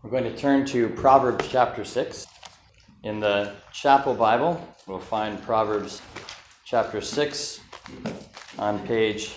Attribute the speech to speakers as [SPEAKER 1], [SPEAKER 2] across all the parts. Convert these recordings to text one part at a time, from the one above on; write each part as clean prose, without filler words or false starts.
[SPEAKER 1] We're going to turn to Proverbs chapter 6. In the Chapel Bible, we'll find Proverbs chapter 6 on page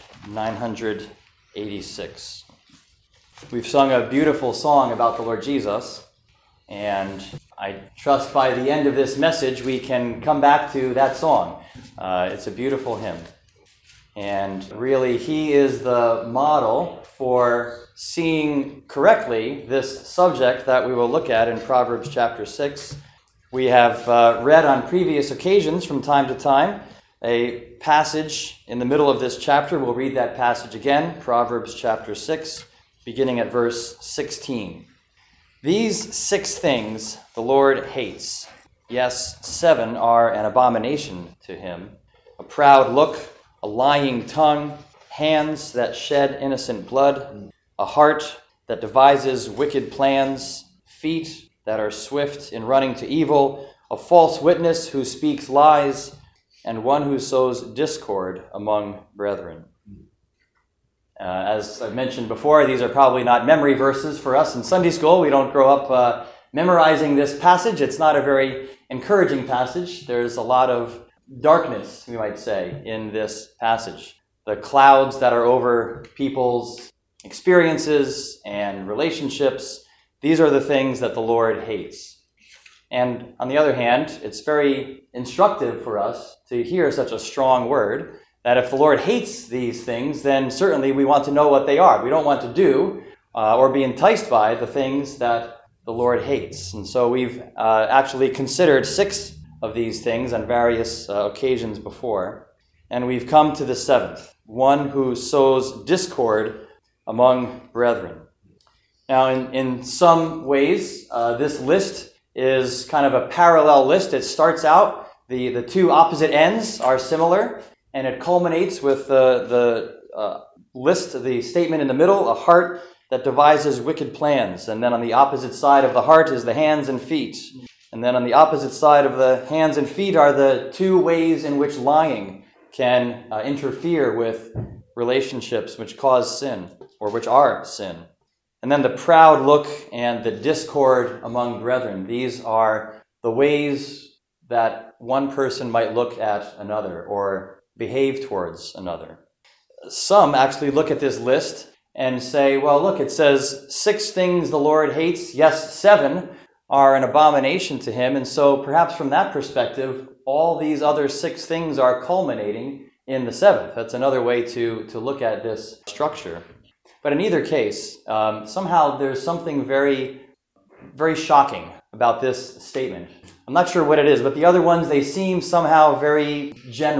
[SPEAKER 1] 986. We've sung a beautiful song about the Lord Jesus, and I trust by the end of this message we can come back to that song. It's a beautiful hymn. And really, he is the model for seeing correctly this subject that we will look at in Proverbs chapter 6. We have read on previous occasions from time to time a passage in the middle of this chapter. We'll read that passage again, Proverbs chapter 6, beginning at verse 16. These 6 things the Lord hates. Yes, 7 are an abomination to him. A proud look, a lying tongue, hands that shed innocent blood, a heart that devises wicked plans, feet that are swift in running to evil, a false witness who speaks lies, and one who sows discord among brethren. As I've mentioned before, these are probably not memory verses for us in Sunday school. We don't grow up memorizing this passage. It's not a very encouraging passage. There's a lot of darkness, we might say, in this passage. The clouds that are over people's experiences and relationships, these are the things that the Lord hates. And on the other hand, it's very instructive for us to hear such a strong word that if the Lord hates these things, then certainly we want to know what they are. We don't want to do or be enticed by the things that the Lord hates. And so we've actually considered 6 of these things on various occasions before. And we've come to the 7th, one who sows discord among brethren. Now, in some ways, this list is kind of a parallel list. It starts out, the 2 opposite ends are similar, and it culminates with the list, the statement in the middle, a heart that devises wicked plans. And then on the opposite side of the heart is the hands and feet. And then on the opposite side of the hands and feet are the 2 ways in which lying can interfere with relationships which cause sin, or which are sin. And then the proud look and the discord among brethren. These are the ways that one person might look at another or behave towards another. Some actually look at this list and say, well, look, it says 6 things the Lord hates. Yes, 7 are an abomination to him. And so perhaps from that perspective, all these other 6 things are culminating in the 7th. That's another way to look at this structure. But in either case, somehow there's something very, very shocking about this statement. I'm not sure what it is, but the other ones, they seem somehow very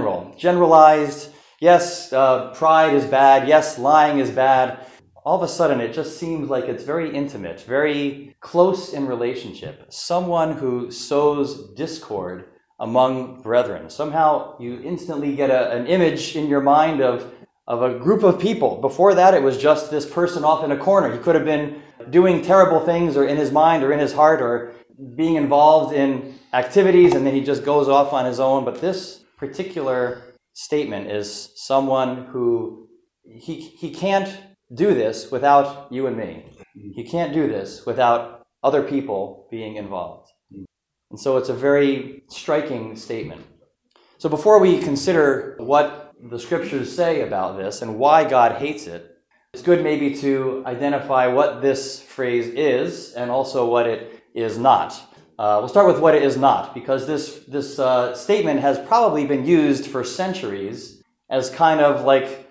[SPEAKER 1] generalized. Yes, pride is bad. Yes, lying is bad. All of a sudden, it just seems like it's very intimate, very close in relationship. Someone who sows discord among brethren. Somehow you instantly get an image in your mind of a group of people. Before that, it was just this person off in a corner. He could have been doing terrible things or in his mind or in his heart or being involved in activities, and then he just goes off on his own. But this particular statement is someone who he can't do this without you and me. He can't do this without other people being involved. And so it's a very striking statement. So before we consider what the scriptures say about this and why God hates it, it's good maybe to identify what this phrase is and also what it is not. We'll start with what it is not, because this statement has probably been used for centuries as kind of like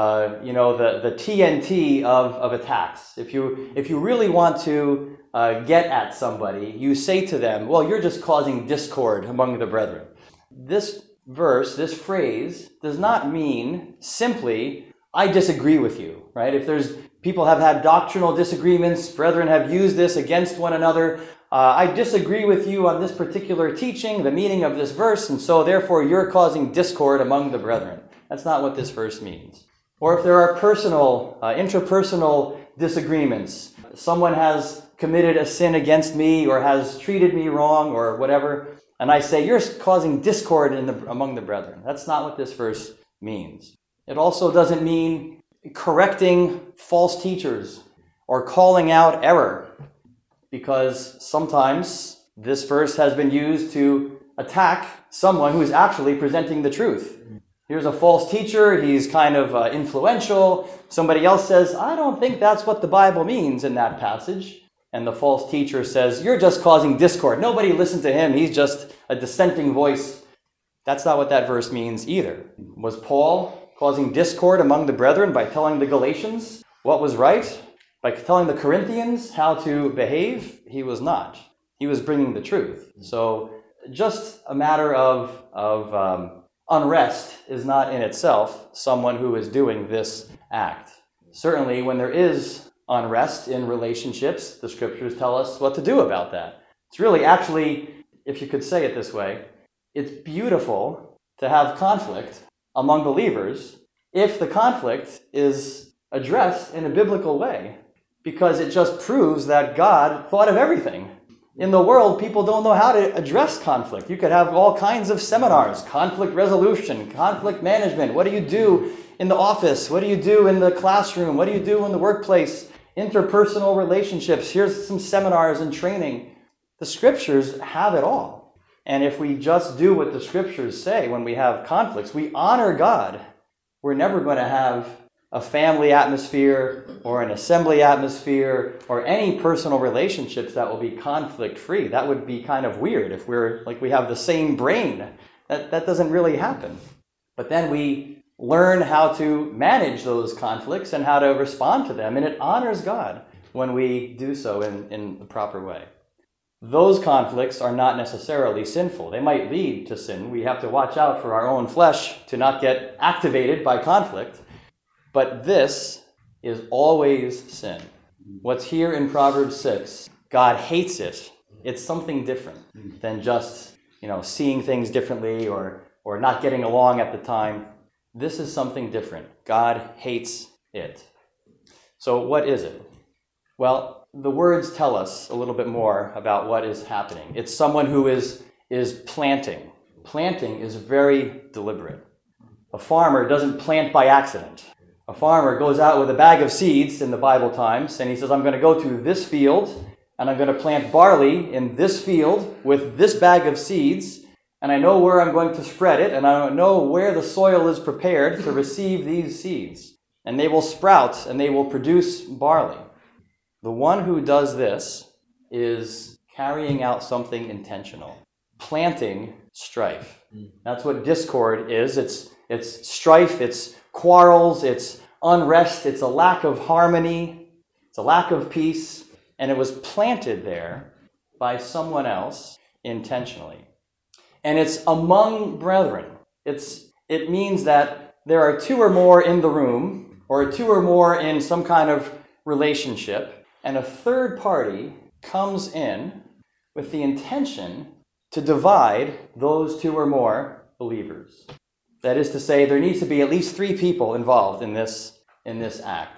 [SPEAKER 1] the TNT of attacks. If you really want to get at somebody, you say to them, well, you're just causing discord among the brethren. This verse, this phrase, does not mean simply, I disagree with you, right? If people have had doctrinal disagreements, brethren have used this against one another, I disagree with you on this particular teaching, the meaning of this verse, and so therefore you're causing discord among the brethren. That's not what this verse means. Or if there are interpersonal disagreements, someone has committed a sin against me or has treated me wrong or whatever, and I say, you're causing discord among the brethren. That's not what this verse means. It also doesn't mean correcting false teachers or calling out error. because sometimes this verse has been used to attack someone who is actually presenting the truth. Here's a false teacher, he's kind of influential. Somebody else says, I don't think that's what the Bible means in that passage. And the false teacher says, you're just causing discord. Nobody listened to him, he's just a dissenting voice. That's not what that verse means either. Was Paul causing discord among the brethren by telling the Galatians what was right? By telling the Corinthians how to behave? He was not. He was bringing the truth. So just a matter of unrest is not in itself someone who is doing this act. Certainly when there is unrest in relationships, the scriptures tell us what to do about that. It's really actually, if you could say it this way, it's beautiful to have conflict among believers if the conflict is addressed in a biblical way, because it just proves that God thought of everything. In the world, people don't know how to address conflict. You could have all kinds of seminars, conflict resolution, conflict management. What do you do in the office? What do you do in the classroom? What do you do in the workplace? Interpersonal relationships. Here's some seminars and training. The scriptures have it all. And if we just do what the scriptures say when we have conflicts, we honor God. We're never going to have a family atmosphere or an assembly atmosphere or any personal relationships that will be conflict-free. That would be kind of weird if we're like we have the same brain. That doesn't really happen. But then we learn how to manage those conflicts and how to respond to them, and it honors God when we do so in the proper way. Those conflicts are not necessarily sinful. They might lead to sin. We have to watch out for our own flesh to not get activated by conflict. But this is always sin. What's here in Proverbs 6, God hates it. It's something different than just, seeing things differently or not getting along at the time. This is something different. God hates it. So what is it? Well, the words tell us a little bit more about what is happening. It's someone who is planting. Planting is very deliberate. A farmer doesn't plant by accident. A farmer goes out with a bag of seeds in the Bible times, and he says, I'm going to go to this field, and I'm going to plant barley in this field with this bag of seeds, and I know where I'm going to spread it, and I know where the soil is prepared to receive these seeds. And they will sprout, and they will produce barley. The one who does this is carrying out something intentional, planting strife. That's what discord is. It's strife, it's quarrels, it's unrest, it's a lack of harmony, it's a lack of peace, and it was planted there by someone else intentionally. And it's among brethren. It means that there are two or more in the room, or two or more in some kind of relationship, and a third party comes in with the intention to divide those two or more believers. That is to say, there needs to be at least three people involved in this act,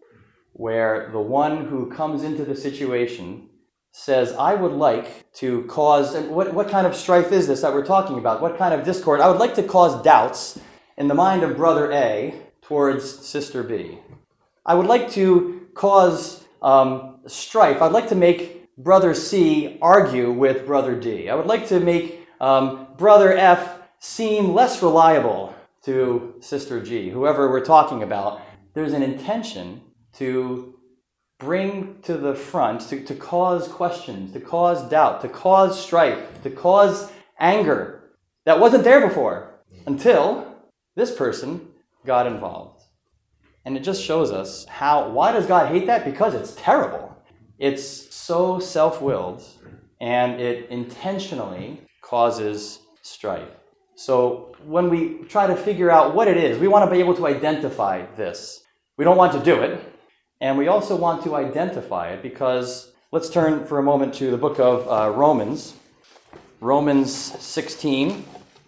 [SPEAKER 1] where the one who comes into the situation says, I would like to cause, and what kind of strife is this that we're talking about? What kind of discord? I would like to cause doubts in the mind of brother A towards sister B. I would like to cause strife. I'd like to make brother C argue with brother D. I would like to make brother F seem less reliable to sister G, whoever we're talking about. There's an intention to bring to the front, to cause questions, to cause doubt, to cause strife, to cause anger that wasn't there before until this person got involved. And it just shows us why does God hate that? Because it's terrible. It's so self-willed, and it intentionally causes strife. So when we try to figure out what it is, we want to be able to identify this. We don't want to do it, and we also want to identify it because let's turn for a moment to the book of Romans. Romans 16.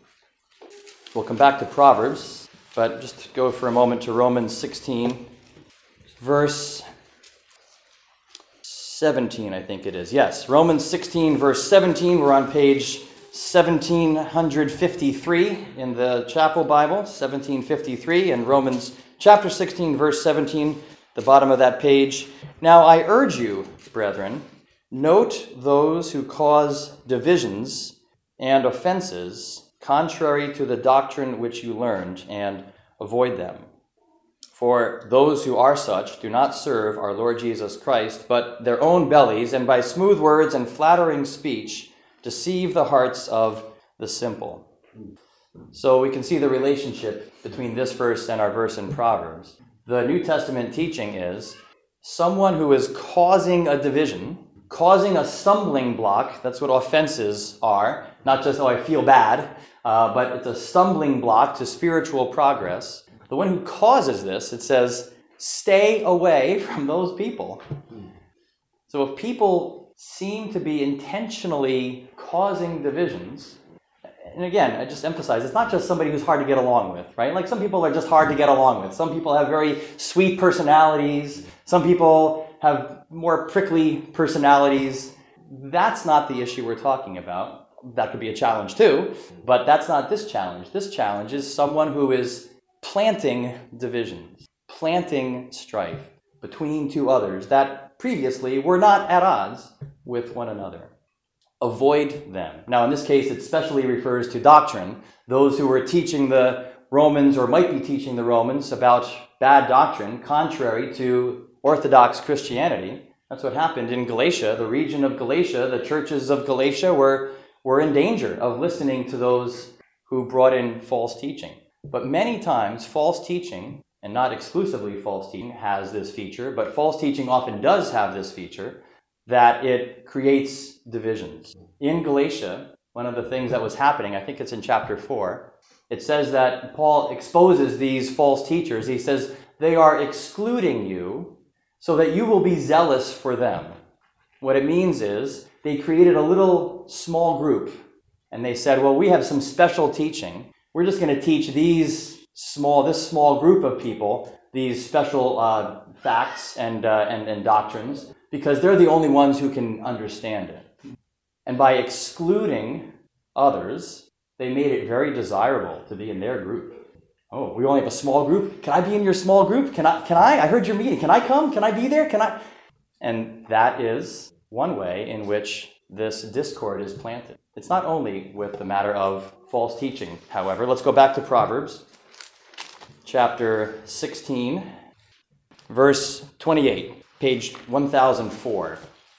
[SPEAKER 1] We'll come back to Proverbs. But just go for a moment to Romans 16, verse 17, I think it is. Yes, Romans 16, verse 17. We're on page 1753 in the Chapel Bible, 1753, and Romans chapter 16, verse 17, the bottom of that page. Now I urge you, brethren, Note those who cause divisions and offenses contrary to the doctrine which you learned, and avoid them. For those who are such do not serve our Lord Jesus Christ, but their own bellies, and by smooth words and flattering speech deceive the hearts of the simple. So we can see the relationship between this verse and our verse in Proverbs. The New Testament teaching is someone who is causing a division, causing a stumbling block. That's what offenses are. Not just, I feel bad, but it's a stumbling block to spiritual progress. The one who causes this, it says, stay away from those people. So if people seem to be intentionally causing divisions, and again, I just emphasize, it's not just somebody who's hard to get along with, right? Like some people are just hard to get along with. Some people have very sweet personalities. Some people have more prickly personalities. That's not the issue we're talking about. That could be a challenge too, but that's not this challenge. This challenge is someone who is planting divisions, planting strife between two others that previously were not at odds with one another. Avoid them. Now, in this case, it specially refers to doctrine. Those who were teaching the Romans, or might be teaching the Romans, about bad doctrine, contrary to Orthodox Christianity. That's what happened in Galatia. The region of Galatia, the churches of Galatia were in danger of listening to those who brought in false teaching. But many times, false teaching, and not exclusively false teaching, has this feature, but false teaching often does have this feature, that it creates divisions. In Galatia, one of the things that was happening, I think it's in chapter 4, it says that Paul exposes these false teachers. He says, they are excluding you so that you will be zealous for them. What it means is they created a little small group, and they said, well, we have some special teaching. We're just going to teach this small group of people these special facts and doctrines, because they're the only ones who can understand it. And by excluding others, they made it very desirable to be in their group. Oh, we only have a small group? Can I be in your small group? Can I? I heard your meeting. Can I come? Can I be there? Can I? And that is one way in which this discord is planted. It's not only with the matter of false teaching, however. Let's go back to Proverbs, chapter 16, verse 28. Page 1004.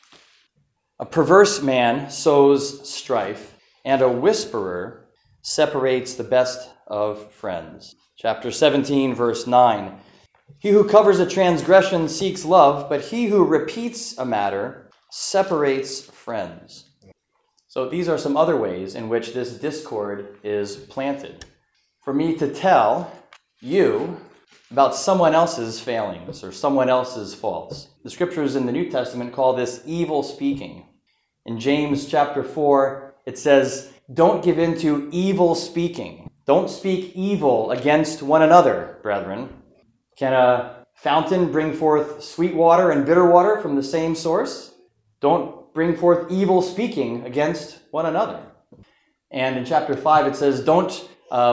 [SPEAKER 1] A perverse man sows strife, and a whisperer separates the best of friends. Chapter 17, verse 9. He who covers a transgression seeks love, but he who repeats a matter separates friends. So these are some other ways in which this discord is planted. For me to tell you about someone else's failings or someone else's faults. The scriptures in the New Testament call this evil speaking. In James chapter 4, it says, don't give in to evil speaking. Don't speak evil against one another, brethren. Can a fountain bring forth sweet water and bitter water from the same source? Don't bring forth evil speaking against one another. And in chapter 5, it says, don't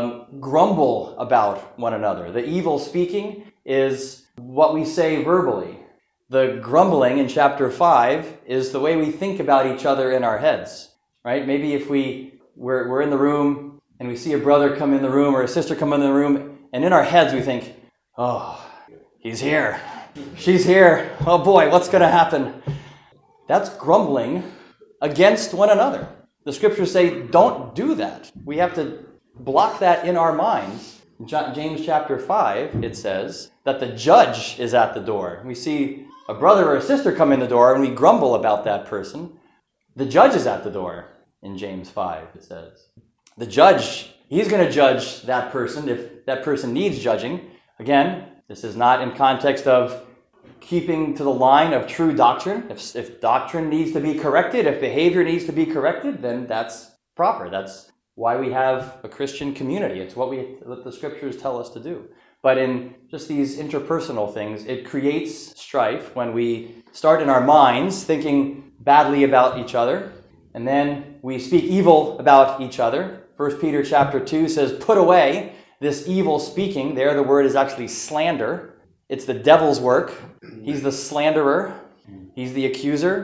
[SPEAKER 1] grumble about one another. The evil speaking is what we say verbally. The grumbling in chapter 5 is the way we think about each other in our heads, right? Maybe if we're in the room and we see a brother come in the room or a sister come in the room, and in our heads we think, oh, he's here. She's here. Oh boy, what's going to happen? That's grumbling against one another. The scriptures say don't do that. We have to block that in our minds. In James chapter 5, it says that the judge is at the door. We see a brother or a sister come in the door and we grumble about that person. The judge is at the door in James 5, it says. The judge, he's going to judge that person if that person needs judging. Again, this is not in context of keeping to the line of true doctrine. If doctrine needs to be corrected, if behavior needs to be corrected, then that's proper. That's why we have a Christian community. It's what the scriptures tell us to do. But in just these interpersonal things, it creates strife when we start in our minds thinking badly about each other, and then we speak evil about each other. 1 Peter chapter 2 says, put away this evil speaking. There the word is actually slander. It's the devil's work. He's the slanderer. He's the accuser.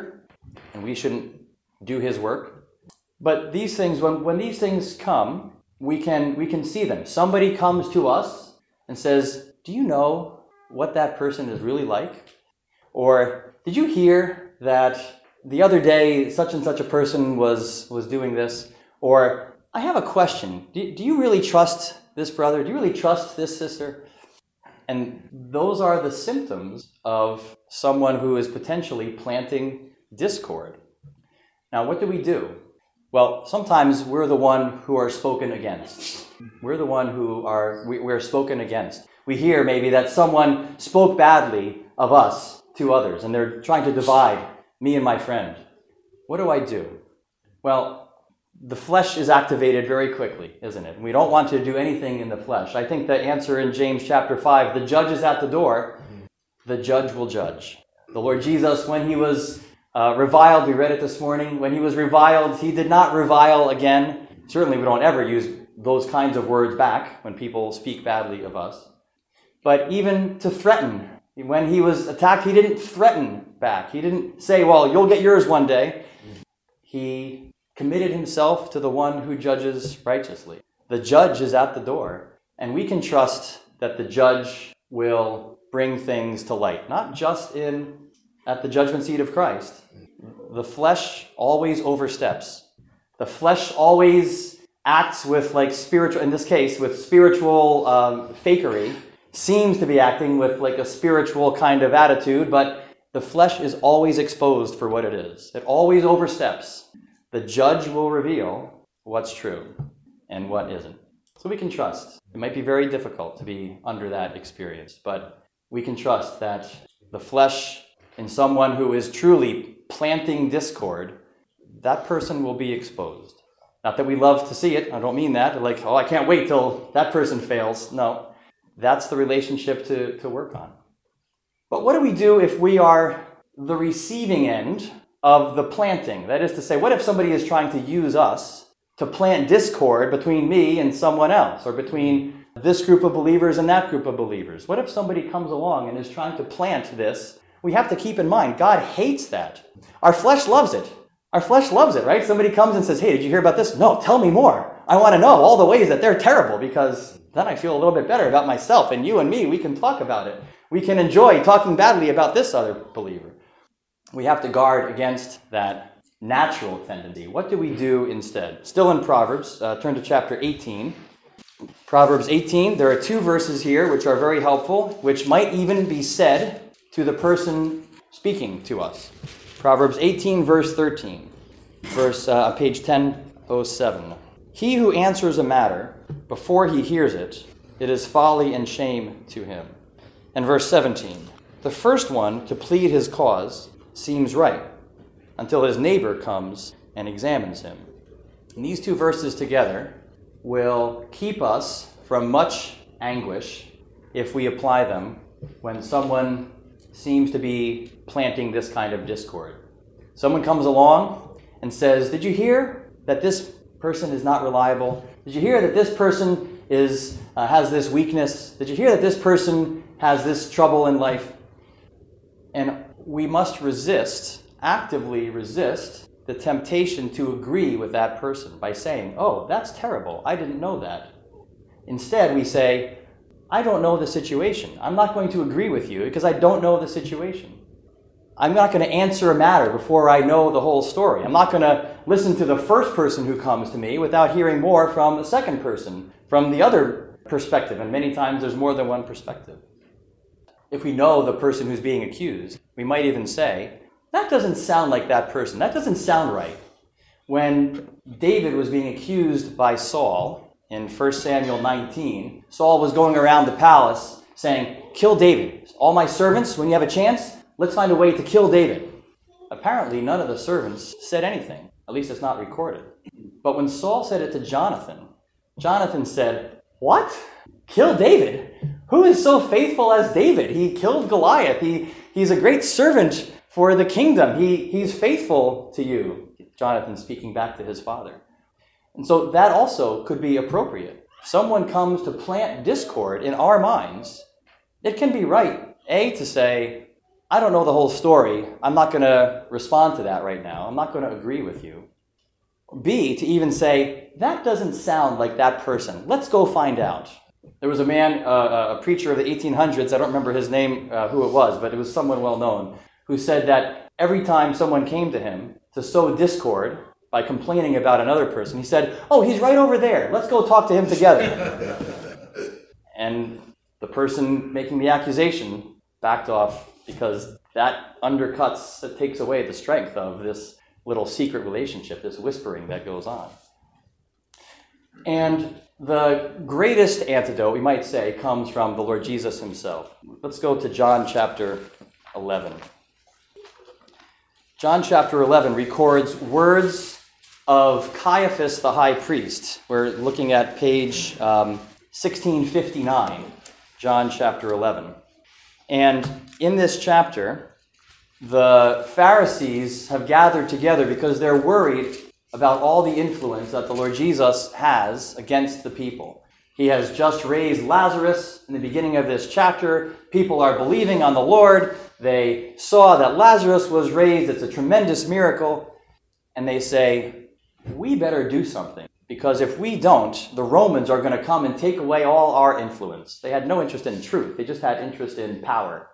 [SPEAKER 1] and we shouldn't do his work. But these things, when these things come, we can see them. Somebody comes to us and says, do you know what that person is really like? Or did you hear that the other day such and such a person was doing this? Or I have a question. Do you really trust this brother? Do you really trust this sister? And those are the symptoms of someone who is potentially planting discord. Now, what do? Well, sometimes we're the one who are spoken against. We're the one we're spoken against. We hear maybe that someone spoke badly of us to others, and they're trying to divide me and my friend. What do? Well, the flesh is activated very quickly, isn't it? And we don't want to do anything in the flesh. I think the answer in James chapter 5, the judge is at the door, the judge will judge. The Lord Jesus, when he was reviled, we read it this morning, when he was reviled, he did not revile again. Certainly we don't ever use those kinds of words back when people speak badly of us. But even to threaten, when he was attacked, he didn't threaten back. He didn't say, well, you'll get yours one day. He committed himself to the one who judges righteously. The judge is at the door, and we can trust that the judge will bring things to light, not just at the judgment seat of Christ. The flesh always oversteps. The flesh always acts with spiritual, in this case, with spiritual fakery, seems to be acting with a spiritual kind of attitude, but the flesh is always exposed for what it is. It always oversteps. The judge will reveal what's true and what isn't. So we can trust. It might be very difficult to be under that experience, but we can trust that the flesh in someone who is truly planting discord, that person will be exposed. Not that we love to see it. I don't mean that. I can't wait till that person fails. No, that's the relationship to work on. But what do we do if we are the receiving end of the planting? That is to say, what if somebody is trying to use us to plant discord between me and someone else, or between this group of believers and that group of believers? What if somebody comes along and is trying to plant this? We have to keep in mind, God hates that. Our flesh loves it. Our flesh loves it, right? Somebody comes and says, hey, did you hear about this? No, tell me more. I want to know all the ways that they're terrible, because then I feel a little bit better about myself, and you and me, we can talk about it. We can enjoy talking badly about this other believer. We have to guard against that natural tendency. What do we do instead? Still in Proverbs, turn to chapter 18. Proverbs 18, there are 2 verses here which are very helpful, which might even be said to the person speaking to us. Proverbs 18, verse 13, page 1007. He who answers a matter before he hears it, it is folly and shame to him. And verse 17, the first one to plead his cause seems right until his neighbor comes and examines him. And these 2 verses together will keep us from much anguish if we apply them when someone seems to be planting this kind of discord. Someone comes along and says, did you hear that this person is not reliable? Did you hear that this person has this weakness? Did you hear that this person has this trouble in life? And we must actively resist the temptation to agree with that person by saying, oh, that's terrible. I didn't know that. Instead, we say, I don't know the situation. I'm not going to agree with you because I don't know the situation. I'm not going to answer a matter before I know the whole story. I'm not going to listen to the first person who comes to me without hearing more from the second person, from the other perspective. And many times there's more than one perspective. If we know the person who's being accused, we might even say, that doesn't sound like that person. That doesn't sound right. When David was being accused by Saul in 1 Samuel 19, Saul was going around the palace saying, kill David. All my servants, when you have a chance, let's find a way to kill David. Apparently, none of the servants said anything. At least it's not recorded. But when Saul said it to Jonathan, Jonathan said, what? Kill David? Who is so faithful as David? He killed Goliath. He's a great servant for the kingdom. He's faithful to you. Jonathan speaking back to his father. And so that also could be appropriate. Someone comes to plant discord in our minds. It can be right, A, to say, I don't know the whole story. I'm not going to respond to that right now. I'm not going to agree with you. B, to even say, that doesn't sound like that person. Let's go find out. There was a man, a preacher of the 1800s, I don't remember his name, who it was, but it was someone well known, who said that every time someone came to him to sow discord by complaining about another person, he said, oh, he's right over there. Let's go talk to him together. And the person making the accusation backed off because that undercuts, it takes away the strength of this little secret relationship, this whispering that goes on. And the greatest antidote, we might say, comes from the Lord Jesus himself. Let's go to John chapter 11. John chapter 11 records words of Caiaphas the high priest. We're looking at page 1659, John chapter 11. And in this chapter, the Pharisees have gathered together because they're worried about all the influence that the Lord Jesus has against the people. He has just raised Lazarus in the beginning of this chapter. People are believing on the Lord. They saw that Lazarus was raised. It's a tremendous miracle. And they say, we better do something, because if we don't, the Romans are going to come and take away all our influence. They had no interest in truth. They just had interest in power.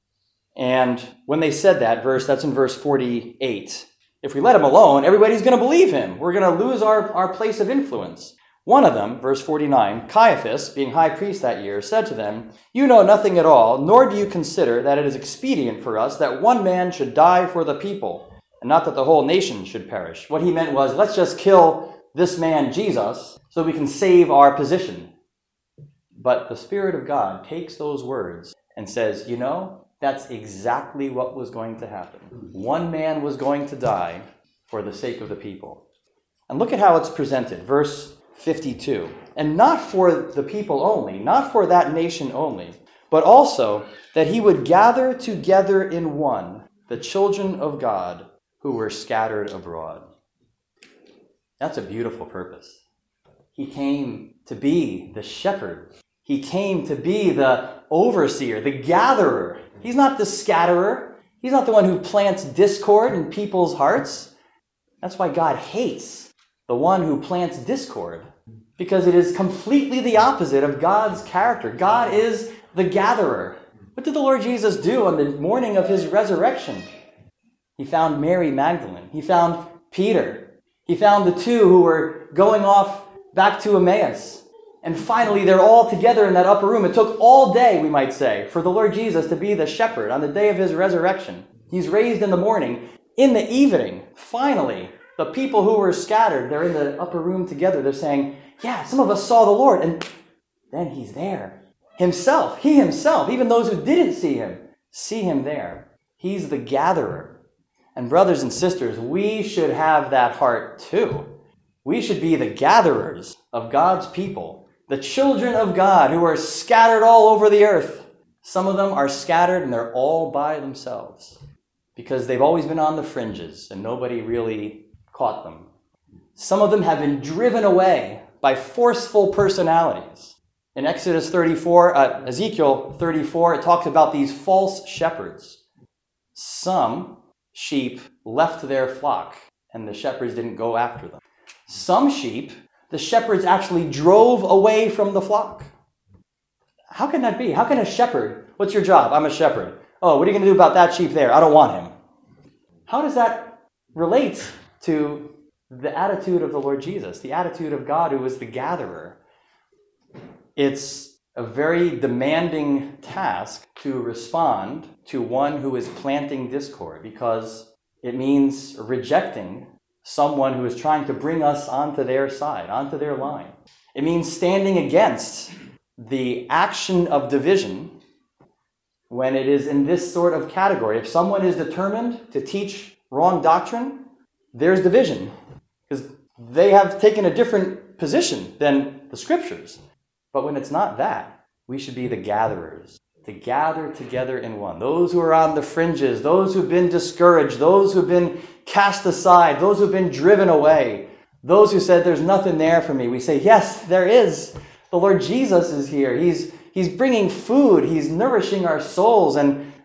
[SPEAKER 1] And when they said that verse, that's in verse 48, if we let him alone, everybody's going to believe him. We're going to lose our place of influence. One of them, verse 49, Caiaphas, being high priest that year, said to them, you know nothing at all, nor do you consider that it is expedient for us that one man should die for the people, and not that the whole nation should perish. What he meant was, let's just kill this man, Jesus, so we can save our position. But the Spirit of God takes those words and says, you know, that's exactly what was going to happen. One man was going to die for the sake of the people. And look at how it's presented. Verse 52. And not for the people only, not for that nation only, but also that he would gather together in one the children of God who were scattered abroad. That's a beautiful purpose. He came to be the shepherd. He came to be the overseer, the gatherer. He's not the scatterer. He's not the one who plants discord in people's hearts. That's why God hates the one who plants discord, because it is completely the opposite of God's character. God is the gatherer. What did the Lord Jesus do on the morning of his resurrection? He found Mary Magdalene. He found Peter. He found the two who were going off back to Emmaus. And finally, they're all together in that upper room. It took all day, we might say, for the Lord Jesus to be the shepherd on the day of his resurrection. He's raised in the morning. In the evening, finally, the people who were scattered, they're in the upper room together. They're saying, yeah, some of us saw the Lord. And then he's there. Himself, he himself, even those who didn't see him there. He's the gatherer. And brothers and sisters, we should have that heart too. We should be the gatherers of God's people, the children of God who are scattered all over the earth. Some of them are scattered and they're all by themselves because they've always been on the fringes and nobody really caught them. Some of them have been driven away by forceful personalities. In Exodus 34, Ezekiel 34, it talks about these false shepherds. Some sheep left their flock and the shepherds didn't go after them. Some sheep, the shepherds actually drove away from the flock. How can that be? How can a shepherd, what's your job? I'm a shepherd. Oh, what are you going to do about that sheep there? I don't want him. How does that relate to the attitude of the Lord Jesus, the attitude of God who is the gatherer? It's a very demanding task to respond to one who is planting discord, because it means rejecting someone who is trying to bring us onto their side, onto their line. It means standing against the action of division when it is in this sort of category. If someone is determined to teach wrong doctrine, there's division, because they have taken a different position than the Scriptures. But when it's not that, we should be the gatherers, to gather together in one. Those who are on the fringes, those who've been discouraged, those who've been cast aside, those who've been driven away, those who said, there's nothing there for me. We say, yes, there is. The Lord Jesus is here. He's bringing food. He's nourishing our souls. And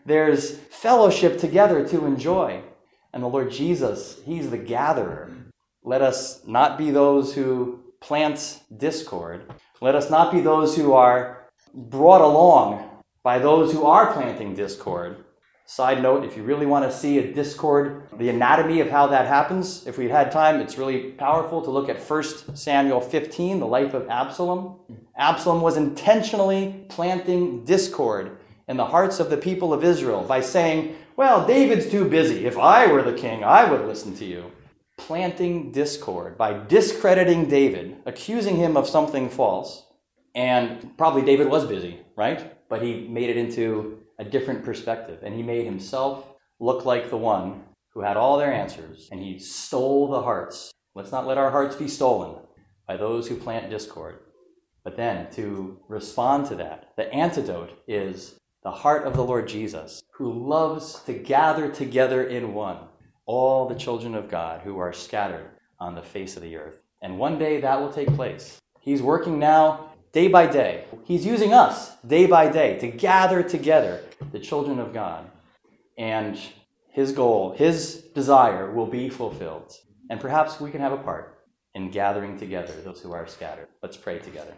[SPEAKER 1] there's fellowship together to enjoy. And the Lord Jesus, he's the gatherer. Let us not be those who plant discord. Let us not be those who are brought along by those who are planting discord. Side note, if you really want to see a discord, the anatomy of how that happens, if we had time, it's really powerful to look at 1 Samuel 15, the life of Absalom. Absalom was intentionally planting discord in the hearts of the people of Israel by saying, well, David's too busy. If I were the king, I would listen to you. Planting discord by discrediting David, accusing him of something false. And probably David was busy, right? But he made it into a different perspective, and he made himself look like the one who had all their answers, and he stole the hearts. Let's not let our hearts be stolen by those who plant discord. But then, to respond to that, the antidote is the heart of the Lord Jesus, who loves to gather together in one all the children of God who are scattered on the face of the earth. And one day that will take place. He's working now day by day. He's using us day by day to gather together the children of God. And his goal, his desire will be fulfilled. And perhaps we can have a part in gathering together those who are scattered. Let's pray together.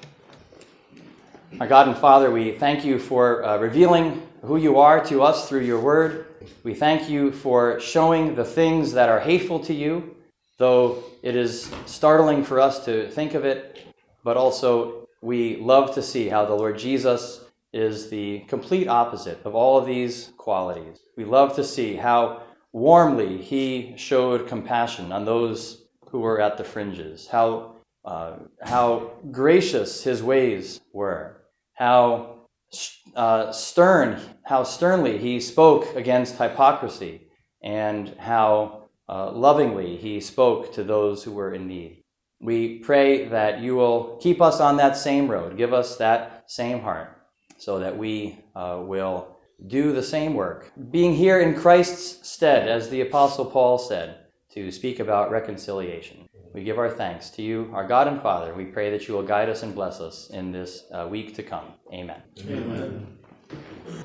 [SPEAKER 1] Our God and Father, we thank you for revealing who you are to us through your word. We thank you for showing the things that are hateful to you, though it is startling for us to think of it, but also we love to see how the Lord Jesus is the complete opposite of all of these qualities. We love to see how warmly he showed compassion on those who were at the fringes, how gracious his ways were, how sternly he spoke against hypocrisy, and how lovingly he spoke to those who were in need. We pray that you will keep us on that same road, give us that same heart, so that we will do the same work, being here in Christ's stead, as the Apostle Paul said, to speak about reconciliation. We give our thanks to you, our God and Father. We pray that you will guide us and bless us in this week to come. Amen.
[SPEAKER 2] Amen.